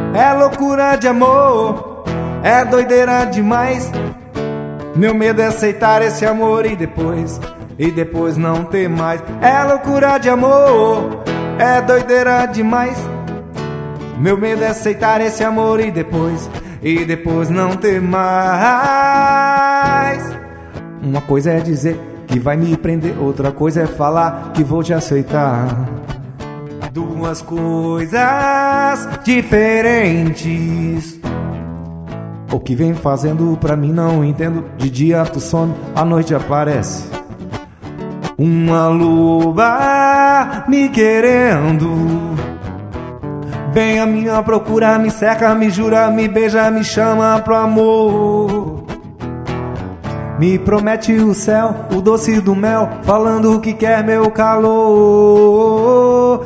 É loucura de amor, é doideira demais. Meu medo é aceitar esse amor e depois não ter mais. É loucura de amor, é doideira demais. Meu medo é aceitar esse amor e depois não ter mais. Uma coisa é dizer que vai me prender, outra coisa é falar que vou te aceitar. Duas coisas diferentes. O que vem fazendo pra mim não entendo. De dia tu some, à noite aparece uma loba me querendo. Vem à minha procura, me cerca, me jura, me beija, me chama pro amor. Me promete o céu, o doce do mel, falando que quer meu calor.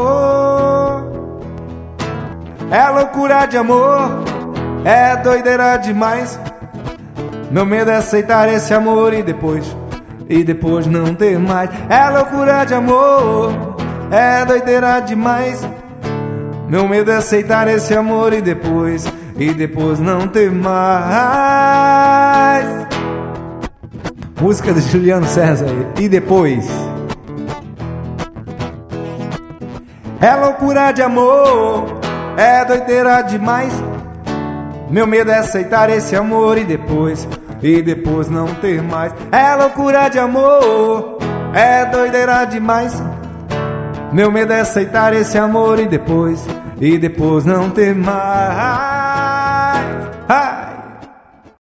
É loucura de amor, é doideira demais. Meu medo é aceitar esse amor e depois não ter mais. É loucura de amor, é doideira demais. Meu medo é aceitar esse amor e depois não ter mais. Música de Juliano César. E depois? É loucura de amor, é doideira demais. Meu medo é aceitar esse amor e depois não ter mais. É loucura de amor, é doideira demais. Meu medo é aceitar esse amor e depois não ter mais.